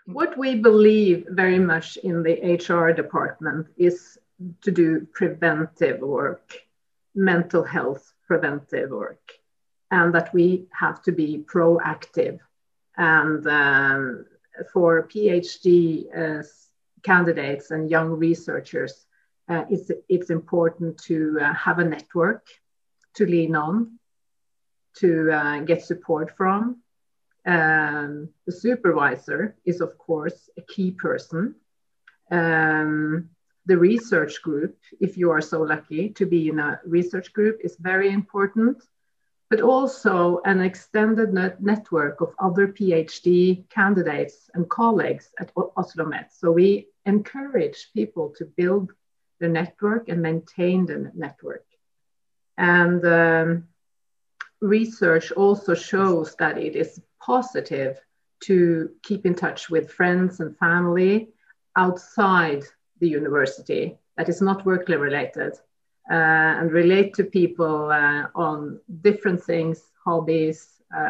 What we believe very much in the HR department is to do preventive work, mental health preventive work, and that we have to be proactive. And for PhD candidates and young researchers, it's important to have a network to lean on, to get support from. The supervisor is, of course, a key person. The research group, if you are so lucky to be in a research group, is very important, but also an extended network of other PhD candidates and colleagues at OsloMet. So we encourage people to build the network and maintain the network. And research also shows that it is positive to keep in touch with friends and family outside the university that is not work related, and relate to people on different things, hobbies.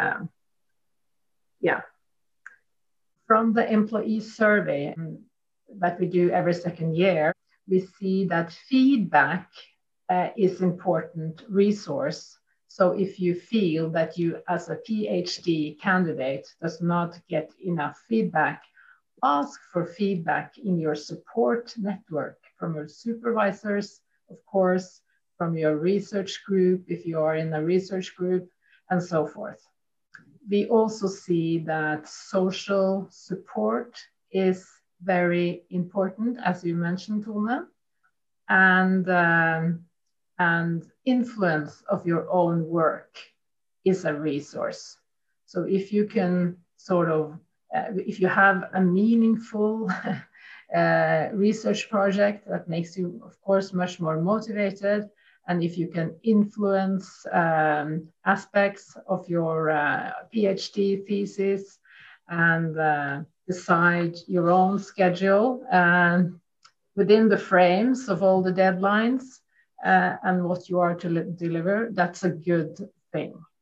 From the employee survey that we do every second year, we see that feedback is important resource. So if you feel that you as a PhD candidate does not get enough feedback, ask for feedback in your support network from your supervisors, of course, from your research group, if you are in a research group, and so forth. We also see that social support is very important, as you mentioned, Tone, and influence of your own work is a resource. So if you can if you have a meaningful research project that makes you, of course, much more motivated, and if you can influence aspects of your PhD thesis and decide your own schedule within the frames of all the deadlines and what you are to deliver, that's a good thing.